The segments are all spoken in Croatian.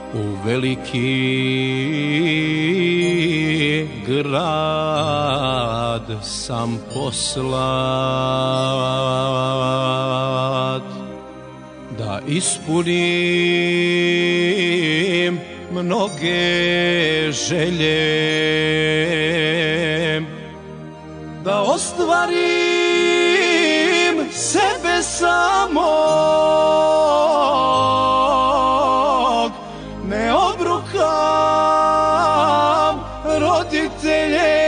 u veliki grad sam poslat, da ispunim mnoge želje, da ostvarim sebe samog, ne obrukam roditelje.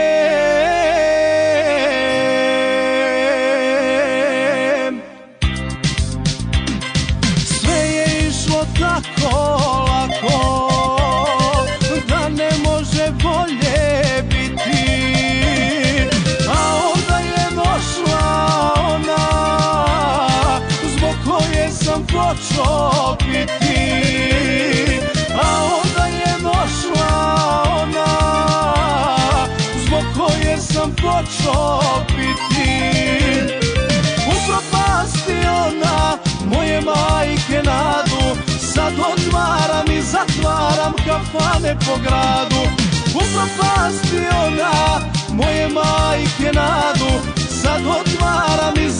Sve je išlo tako lako da ne može bolje biti, a onda je došla ona zbog koje sam počeo piti, a onda je došla ona zbog koje sam počeo piti. Upropasti ona moje majke nadu, sad otvaram i zatvaram kafane po gradu. Upropasti ona moje majke nadu, sad otvaram i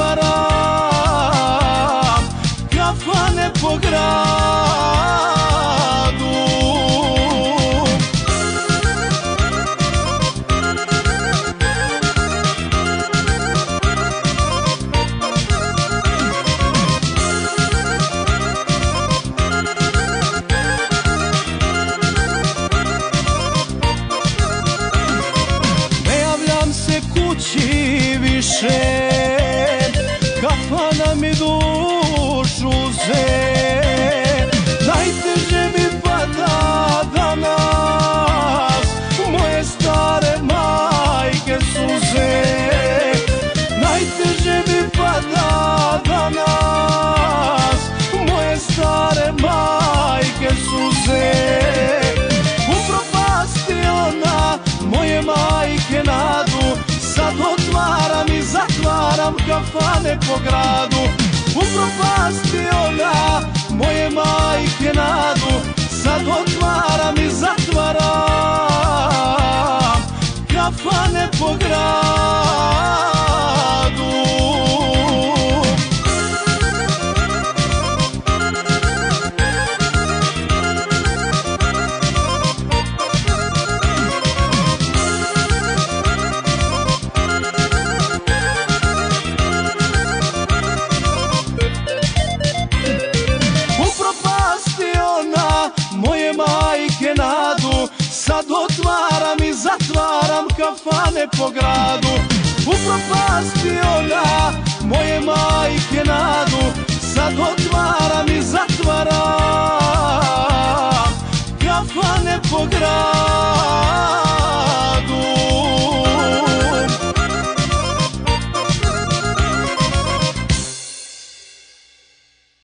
zatvaram kafane po gradu. Kući više, kafana mi dušu uze, najteže mi pada danas moje stare majke suze. Najteže mi pada danas moje stare majke suze. Upropasti ona moje majke nadu, sad otvaram i zatvaram kafane po gradu. Upropasti ona moje majke nadu, sad otvaram i zatvaram kafane po gradu. Moje majke nadu, sad otvaram i zatvaram kafane po gradu. Upropasti ona moje majke nadu, sad otvaram